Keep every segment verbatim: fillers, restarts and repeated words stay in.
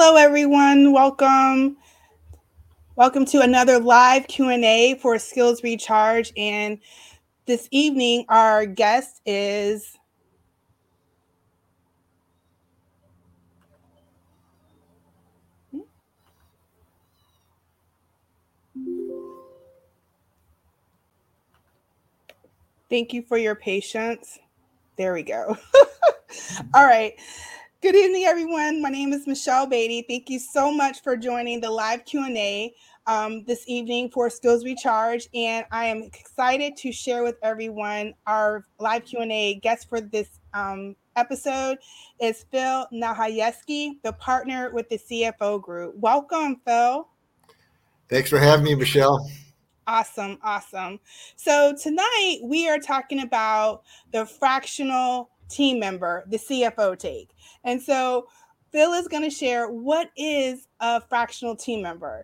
Hello, everyone. Welcome. Welcome to another live Q and A for Skills Recharge. And this evening, our guest is Thank you for your patience. There we go. All right. Good evening, everyone. My name is Michelle Beatty. Thank you so much for joining the live Q and A um, this evening for Skills Recharge. And I am excited to share with everyone our live Q and A guest for this um, episode is Phil Nahayevsky, the partner with the C F O Group. Welcome, Phil. Thanks for having me, Michelle. Awesome, awesome. So tonight we are talking about the fractional team member, the C F O take. And so Phil is going to share what is a fractional team member.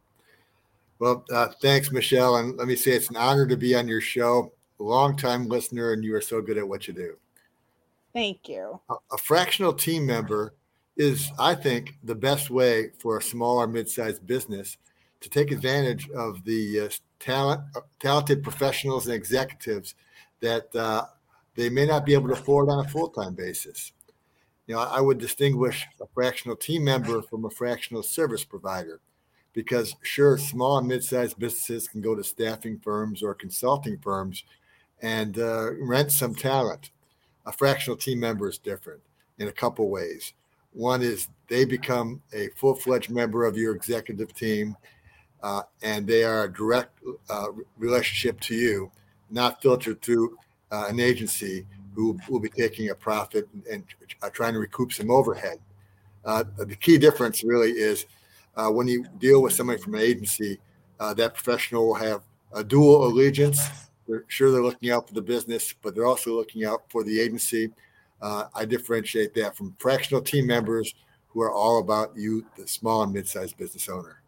Well, uh, thanks, Michelle. And let me say it's an honor to be on your show. A long-time listener, and you are so good at what you do. Thank you. A, a fractional team member is, I think, the best way for a small or mid-sized business to take advantage of the uh, talent, uh, talented professionals and executives that uh, they may not be able to afford on a full-time basis. You know, I would distinguish a fractional team member from a fractional service provider because, sure, small and mid-sized businesses can go to staffing firms or consulting firms and uh, rent some talent. A fractional team member is different in a couple ways. One is they become a full-fledged member of your executive team, uh, and they are a direct uh, relationship to you, not filtered through uh, an agency who will be taking a profit and, and uh, trying to recoup some overhead. Uh, the key difference really is uh, when you deal with somebody from an agency, uh, that professional will have a dual allegiance. They're sure they're looking out for the business, but they're also looking out for the agency. Uh, I differentiate that from fractional team members who are all about you, the small and mid-sized business owner.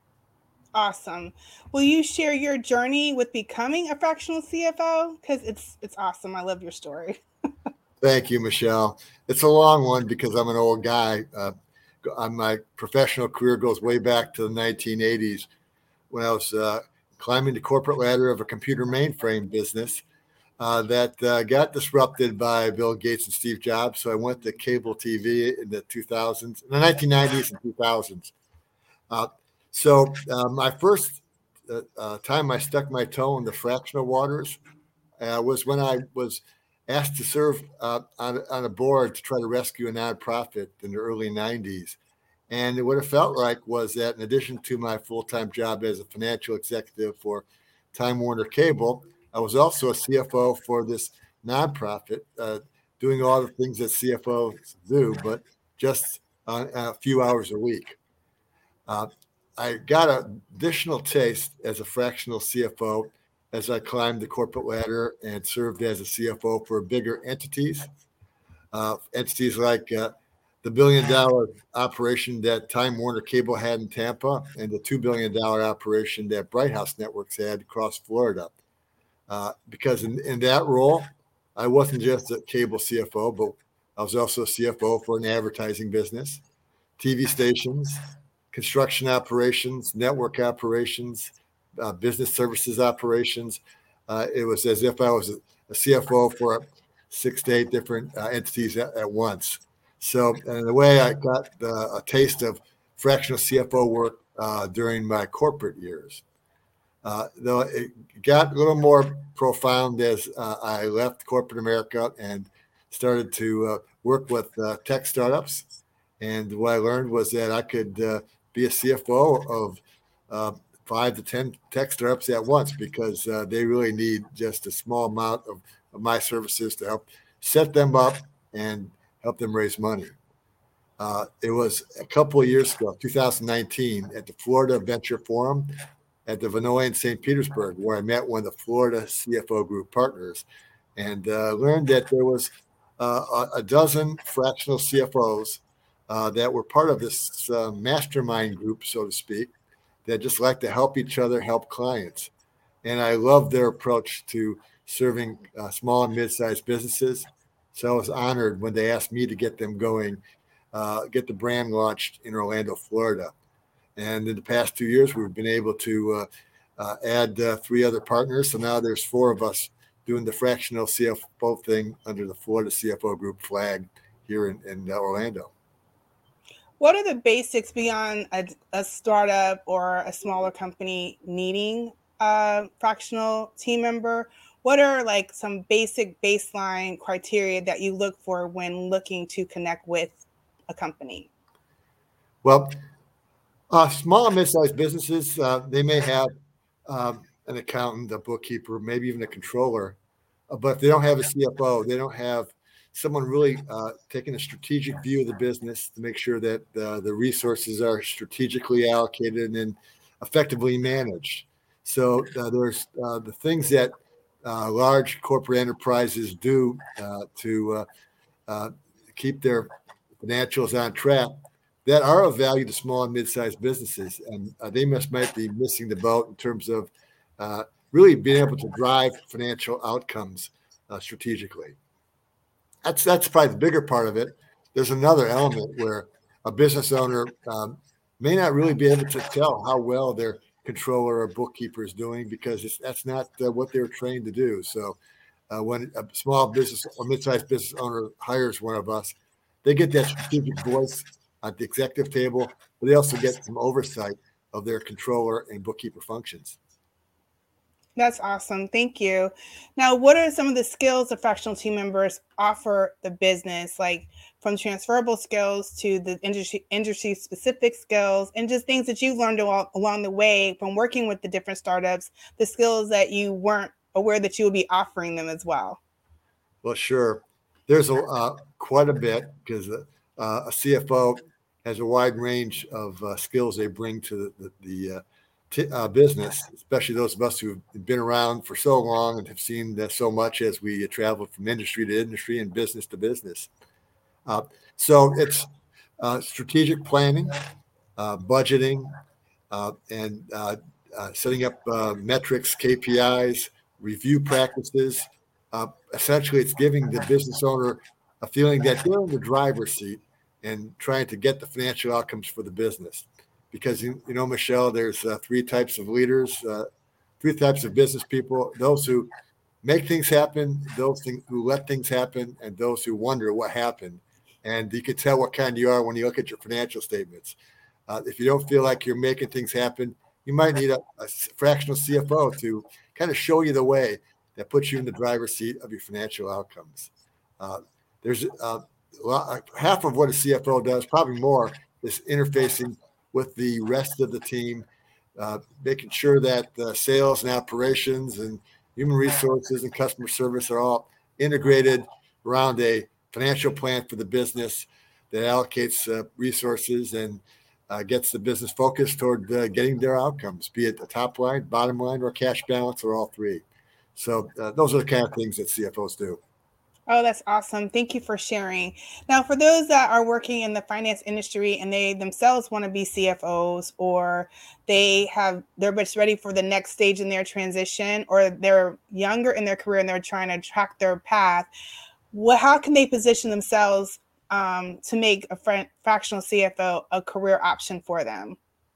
Awesome. Will you share your journey with becoming a fractional C F O? Because it's it's awesome. I love your story. Thank you, Michelle. It's a long one because I'm an old guy. Uh, my professional career goes way back to the nineteen eighties when I was uh, climbing the corporate ladder of a computer mainframe business uh, that uh, got disrupted by Bill Gates and Steve Jobs. So I went to cable T V in the two thousands, in the nineteen nineties and two thousands. Uh, so uh, my first uh, uh, time I stuck my toe in the fractional waters uh, was when I was asked to serve uh, on, on a board to try to rescue a nonprofit in the early nineties. And what it felt like was that in addition to my full-time job as a financial executive for Time Warner Cable, I was also a C F O for this nonprofit, uh, doing all the things that C F Os do, but just uh, a few hours a week. Uh, I got an additional taste as a fractional C F O as I climbed the corporate ladder and served as a C F O for bigger entities, uh, entities like uh, the billion dollar operation that Time Warner Cable had in Tampa and the two billion dollar operation that Bright House Networks had across Florida. Uh, because in, in that role, I wasn't just a cable C F O, but I was also a C F O for an advertising business, T V stations, construction operations, network operations, uh, business services operations. Uh, it was as if I was a, a C F O for six to eight different uh, entities at, at once. So, in a way, I got the, a taste of fractional C F O work uh, during my corporate years. Uh, though it got a little more profound as uh, I left corporate America and started to uh, work with uh, tech startups. And what I learned was that I could uh, be a C F O of uh, five to ten tech startups at once because uh, they really need just a small amount of, of my services to help set them up and help them raise money. Uh, it was a couple of years ago, two thousand nineteen, at the Florida Venture Forum at the Vinoy in Saint Petersburg, where I met one of the Florida C F O Group partners and uh, learned that there was uh, a, a dozen fractional C F Os uh, that were part of this uh, mastermind group, so to speak, that just like to help each other, help clients. And I love their approach to serving uh, small and mid-sized businesses. So I was honored when they asked me to get them going uh, get the brand launched in Orlando, Florida. And in the past two years, we've been able to uh, uh, add uh, three other partners. So now there's four of us doing the fractional C F O thing under the Florida C F O Group flag here in, in uh, Orlando. What are the basics beyond a, a startup or a smaller company needing a fractional team member? What are like some basic baseline criteria that you look for when looking to connect with a company? Well, uh, small and mid-sized businesses, uh, they may have um, an accountant, a bookkeeper, maybe even a controller, uh, but if they don't have a C F O, they don't have someone really uh, taking a strategic view of the business to make sure that uh, the resources are strategically allocated and effectively managed. So uh, there's uh, the things that uh, large corporate enterprises do uh, to uh, uh, keep their financials on track that are of value to small and mid-sized businesses, and uh, they must might be missing the boat in terms of uh, really being able to drive financial outcomes uh, strategically. That's that's probably the bigger part of it. There's another element where a business owner um, may not really be able to tell how well their controller or bookkeeper is doing because it's, that's not uh, what they're trained to do. So uh, when a small business or mid-sized business owner hires one of us, they get that strategic voice at the executive table, but they also get some oversight of their controller and bookkeeper functions. That's awesome. Thank you. Now, what are some of the skills the fractional team members offer the business, like from transferable skills to the industry industry specific skills and just things that you've learned along, along the way from working with the different startups, the skills that you weren't aware that you would be offering them as well? Well, sure. There's a uh, quite a bit because uh, a C F O has a wide range of uh, skills they bring to the, the, the uh, t- uh, business, especially those of us who've been around for so long and have seen uh, so much as we uh, travel from industry to industry and business to business. Uh, so it's uh, strategic planning, uh, budgeting, uh, and uh, uh, setting up uh, metrics, K P Is, review practices. Uh, essentially, it's giving the business owner a feeling that they're in the driver's seat and trying to get the financial outcomes for the business. Because, you, you know, Michelle, there's uh, three types of leaders, uh, three types of business people, those who make things happen, those thing, who let things happen, and those who wonder what happened. And you can tell what kind you are when you look at your financial statements. Uh, if you don't feel like you're making things happen, you might need a, a fractional C F O to kind of show you the way that puts you in the driver's seat of your financial outcomes. Uh, there's uh, a lot, half of what a C F O does, probably more, is interfacing with the rest of the team, uh, making sure that uh, sales and operations and human resources and customer service are all integrated around a financial plan for the business that allocates uh, resources and uh, gets the business focused toward uh, getting their outcomes, be it the top line, bottom line, or cash balance, or all three. So uh, those are the kind of things that C F Os do. Oh, that's awesome. Thank you for sharing. Now, for those that are working in the finance industry and they themselves want to be C F Os, or they have they're just ready for the next stage in their transition, or they're younger in their career and they're trying to track their path, what, how can they position themselves um, to make a fr- fractional C F O a career option for them?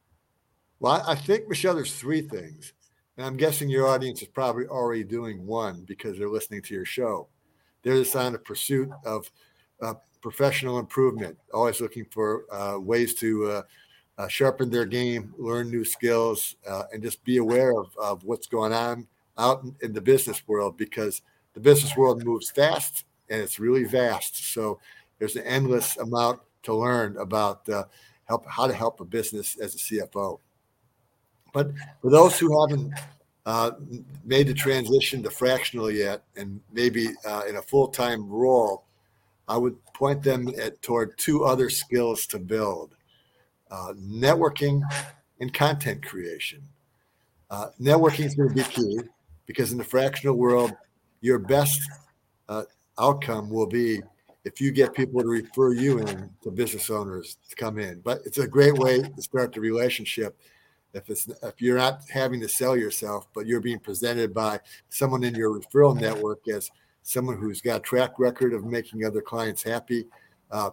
Well, I think, Michelle, there's three things. And I'm guessing your audience is probably already doing one because they're listening to your show. They're just on a pursuit of uh, professional improvement, always looking for uh, ways to uh, uh, sharpen their game, learn new skills, uh, and just be aware of, of what's going on out in, in the business world, because the business world moves fast and it's really vast. So there's an endless amount to learn about uh, help how to help a business as a C F O. But for those who haven't uh, made the transition to fractional yet, and maybe uh, in a full-time role, I would point them at, toward two other skills to build: uh, networking and content creation. Uh, networking is going to be key because in the fractional world, your best uh, outcome will be if you get people to refer you in to business owners to come in. But it's a great way to start the relationship. If it's if you're not having to sell yourself, but you're being presented by someone in your referral network as someone who's got a track record of making other clients happy, uh,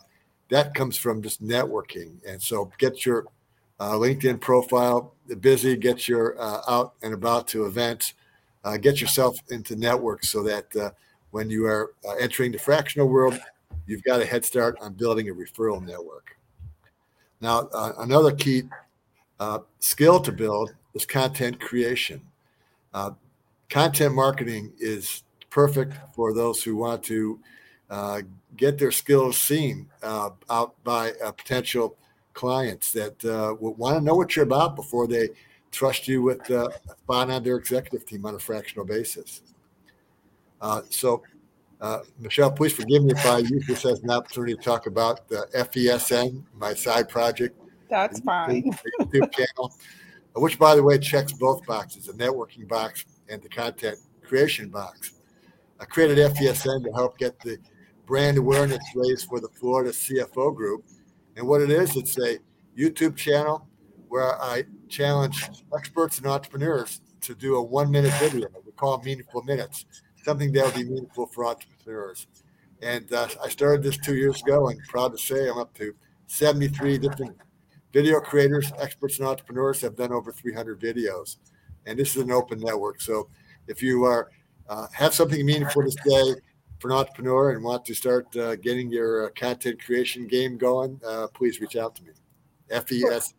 that comes from just networking. And so get your uh, LinkedIn profile busy, get your uh, out and about to events, uh, get yourself into networks so that uh, when you are uh, entering the fractional world, you've got a head start on building a referral network. Now, uh, another key uh, skill to build is content creation. Uh, content marketing is perfect for those who want to uh, get their skills seen uh, out by uh, potential clients that uh, want to know what you're about before they trust you with uh, a spot on their executive team on a fractional basis. Uh, so, uh, Michelle, please forgive me if I use this as an opportunity to talk about the F E S N, my side project. That's fine. The YouTube channel, which, by the way, checks both boxes, the networking box and the content creation box. I created F E S N to help get the brand awareness raised for the Florida C F O group. And what it is, it's a YouTube channel where I challenge experts and entrepreneurs to do a one-minute video. We call them meaningful minutes, something that will be meaningful for entrepreneurs. And uh, I started this two years ago, and proud to say I'm up to seventy-three different video creators, experts, and entrepreneurs have done over three hundred videos. And this is an open network. So if you are uh, have something meaningful to say for an entrepreneur and want to start uh, getting your uh, content creation game going, uh, please reach out to me. F E S.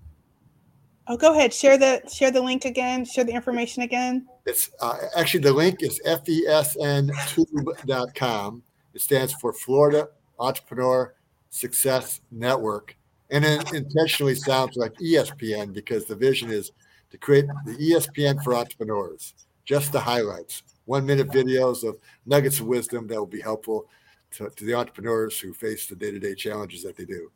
Oh, go ahead. Share the share the link again. Share the information again. It's uh, actually the link is F E S N tube dot com. It stands for Florida Entrepreneur Success Network. And it intentionally sounds like E S P N because the vision is to create the E S P N for entrepreneurs, just the highlights, one minute videos of nuggets of wisdom that will be helpful to, to the entrepreneurs who face the day-to-day challenges that they do.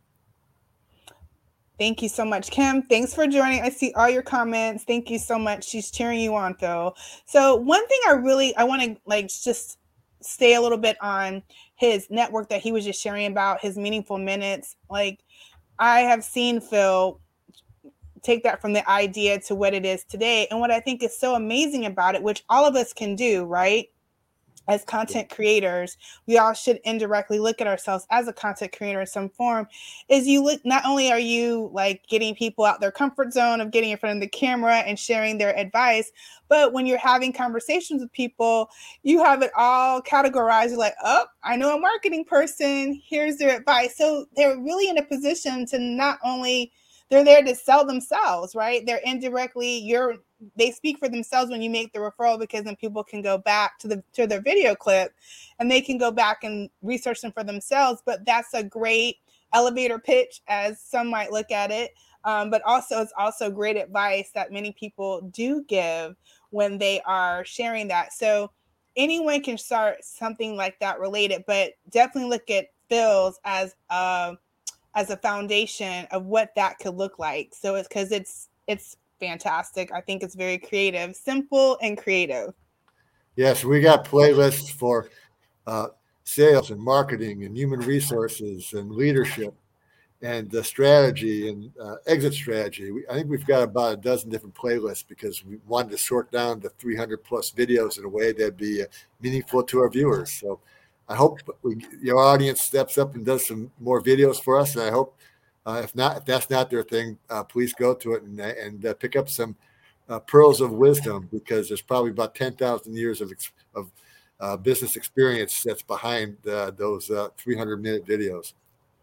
Thank you so much, Kim. Thanks for joining. I see all your comments. Thank you so much. She's cheering you on, Phil. So one thing I really, I want to like just stay a little bit on his network that he was just sharing about, his meaningful minutes. Like I have seen Phil take that from the idea to what it is today. And what I think is so amazing about it, which all of us can do, right? As content creators, we all should indirectly look at ourselves as a content creator in some form, is you look, not only are you like getting people out their comfort zone of getting in front of the camera and sharing their advice, but when you're having conversations with people, you have it all categorized. You're like, oh, I know a marketing person, here's their advice. So they're really in a position to not only, they're there to sell themselves, right? They're indirectly, you're they speak for themselves when you make the referral, because then people can go back to the to their video clip and they can go back and research them for themselves. But that's a great elevator pitch, as some might look at it. Um, but also it's also great advice that many people do give when they are sharing that. So anyone can start something like that related, but definitely look at Phil's as a as a foundation of what that could look like. So it's because it's it's fantastic. I think it's very creative, simple and creative. Yes, we got playlists for uh, sales and marketing and human resources and leadership and the strategy and uh, exit strategy. We, I think we've got about a dozen different playlists because we wanted to sort down the three hundred plus videos in a way that'd be uh, meaningful to our viewers. So I hope we, your audience steps up and does some more videos for us. And I hope Uh, if not, if that's not their thing, uh, please go to it and, and uh, pick up some uh, pearls of wisdom, because there's probably about ten thousand years of of uh, business experience that's behind uh, those uh, three hundred minute videos.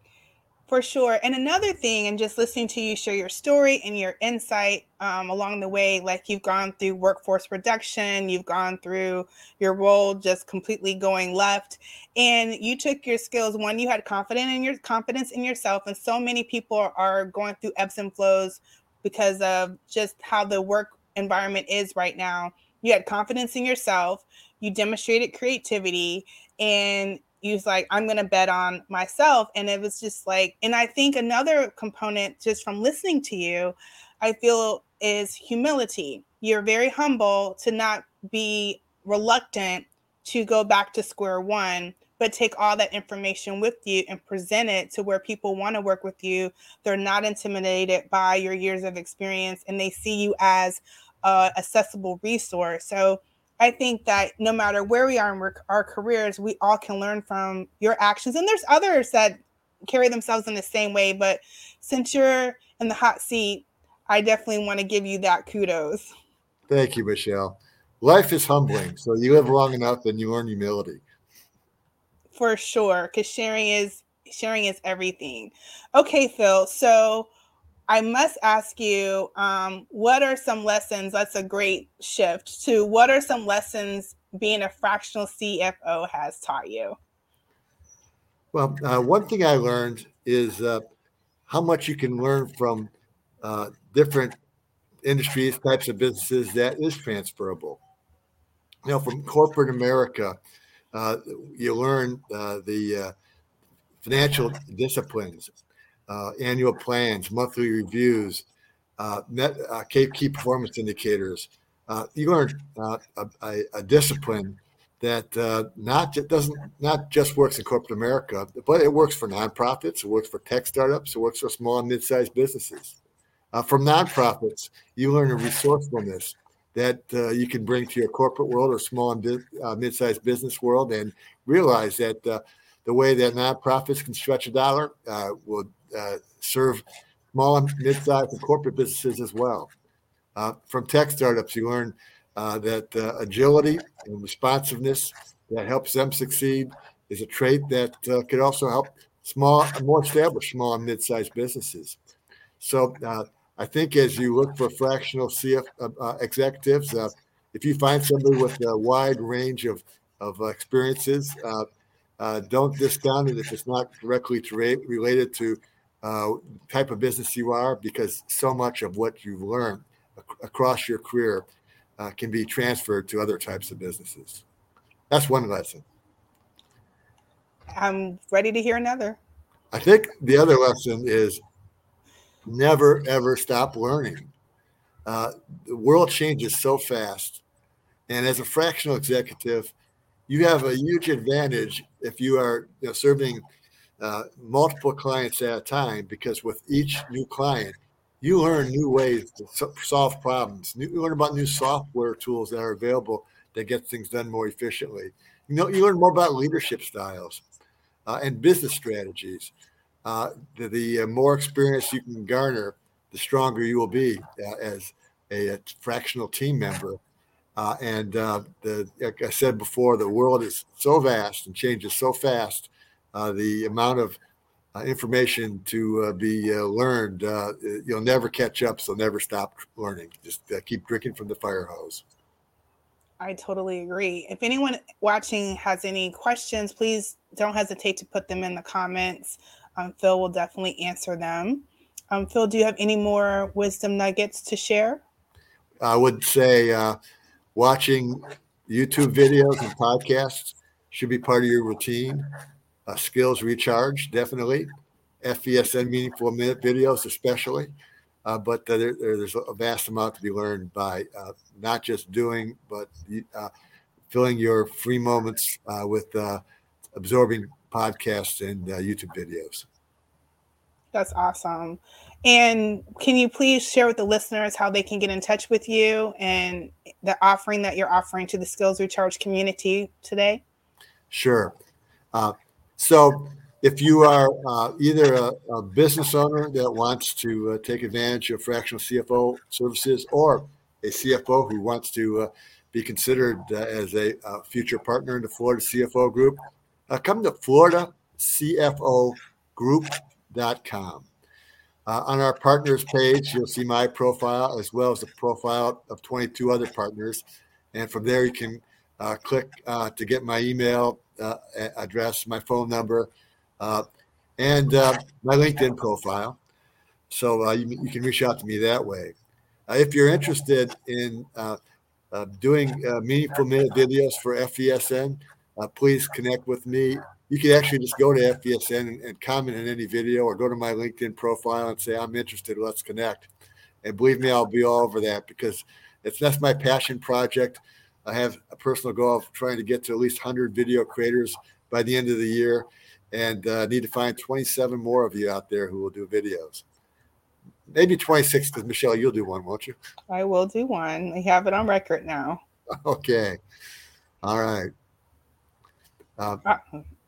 For sure. And another thing, and just listening to you share your story and your insight um, along the way, like you've gone through workforce reduction, you've gone through your role just completely going left, and you took your skills. One, you had confidence in your confidence in yourself, and so many people are going through ebbs and flows because of just how the work environment is right now. You had confidence in yourself, you demonstrated creativity, and you was like, I'm going to bet on myself. And it was just like, and I think another component just from listening to you, I feel is humility. You're very humble to not be reluctant to go back to square one, but take all that information with you and present it to where people want to work with you. They're not intimidated by your years of experience, and they see you as an accessible resource. So I think that no matter where we are in our careers, we all can learn from your actions. And there's others that carry themselves in the same way. But since you're in the hot seat, I definitely want to give you that kudos. Thank you, Michelle. Life is humbling, so you live long enough and you learn humility. For sure, because sharing is sharing is everything. Okay, Phil. So I must ask you, um, what are some lessons? That's a great shift to what are some lessons being a fractional C F O has taught you? Well, uh, one thing I learned is uh, how much you can learn from uh, different industries, types of businesses that is transferable. You know, from corporate America, uh, you learn uh, the uh, financial disciplines, uh, annual plans, monthly reviews, uh, net, uh, key, key performance indicators. Uh, you learn uh, a, a discipline that uh, not just, doesn't not just works in corporate America, but it works for nonprofits, it works for tech startups, it works for small and mid-sized businesses. Uh, from nonprofits, you learn a resourcefulness that uh, you can bring to your corporate world or small and bi- uh, mid-sized business world, and realize that uh, the way that nonprofits can stretch a dollar uh, will uh, serve small and mid-sized and corporate businesses as well. Uh, from tech startups, you learn uh, that uh, agility and responsiveness that helps them succeed is a trait that uh, could also help small, more established small and mid-sized businesses. So uh, I think as you look for fractional C F uh, uh, executives, uh, if you find somebody with a wide range of of experiences, uh, uh, don't discount it if it's not directly to re- related to uh, the type of business you are, because so much of what you've learned ac- across your career uh, can be transferred to other types of businesses. That's one lesson. I'm ready to hear another. I think the other lesson is never, ever stop learning. Uh, the world changes so fast. And as a fractional executive, you have a huge advantage if you are you know, serving uh, multiple clients at a time, because with each new client, you learn new ways to so- solve problems. New, you learn about new software tools that are available that get things done more efficiently. You know, you learn more about leadership styles uh, and business strategies. Uh, the, the uh, more experience you can garner, the stronger you will be uh, as a, a fractional team member. Uh, and uh, the, like I said before, the world is so vast and changes so fast. Uh, the amount of uh, information to uh, be uh, learned, uh, you'll never catch up. So never stop learning. Just uh, keep drinking from the fire hose. I totally agree. If anyone watching has any questions, please don't hesitate to put them in the comments. Um, Phil will definitely answer them. Um, Phil, do you have any more wisdom nuggets to share? I would say uh, watching YouTube videos and podcasts should be part of your routine. Uh, skills recharge, definitely. F E S N meaningful minute videos, especially. Uh, but uh, there, there's a vast amount to be learned by uh, not just doing, but uh, filling your free moments uh, with uh, absorbing podcasts and uh, YouTube videos. That's awesome. And can you please share with the listeners how they can get in touch with you and the offering that you're offering to the Skills Recharge community today? Sure. Uh, so if you are uh, either a, a business owner that wants to uh, take advantage of fractional C F O services, or a C F O who wants to uh, be considered uh, as a uh, future partner in the Florida C F O group, uh, come to florida c f o group dot com. Uh, on our partners page, you'll see my profile as well as the profile of twenty-two other partners. And from there, you can uh, click uh, to get my email uh, address, my phone number, uh, and uh, my LinkedIn profile. So uh, you, you can reach out to me that way. Uh, if you're interested in uh, uh, doing uh, meaningful minute videos for F E S N, uh, please connect with me. You can actually just go to F E S N and, and comment in any video, or go to my LinkedIn profile and say, I'm interested, let's connect. And believe me, I'll be all over that, because it's that's my passion project. I have a personal goal of trying to get to at least one hundred video creators by the end of the year, and uh, need to find twenty-seven more of you out there who will do videos. Maybe twenty-six, because Michelle, you'll do one, won't you? I will do one. We have it on record now. Okay. All right. Uh, Uh,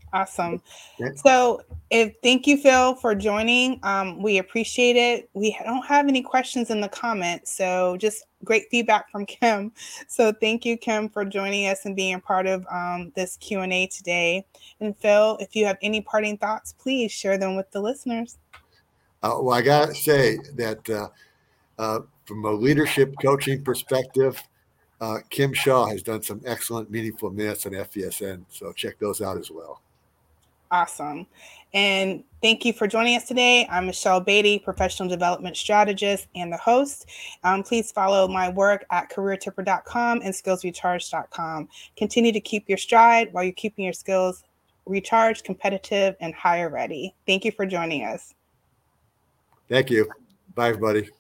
Awesome. Yeah. So if thank you, Phil, for joining. Um, we appreciate it. We don't have any questions in the comments, so just great feedback from Kim. So thank you, Kim, for joining us and being a part of um, this Q and A today. And Phil, if you have any parting thoughts, please share them with the listeners. Uh, well, I got to say that uh, uh, from a leadership coaching perspective, uh, Kim Shaw has done some excellent, meaningful minutes on F E S N. So check those out as well. Awesome. And thank you for joining us today. I'm Michelle Beatty, professional development strategist and the host. Um, please follow my work at career tipper dot com and skills recharge dot com. Continue to keep your stride while you're keeping your skills recharged, competitive, and hire ready. Thank you for joining us. Thank you. Bye, everybody.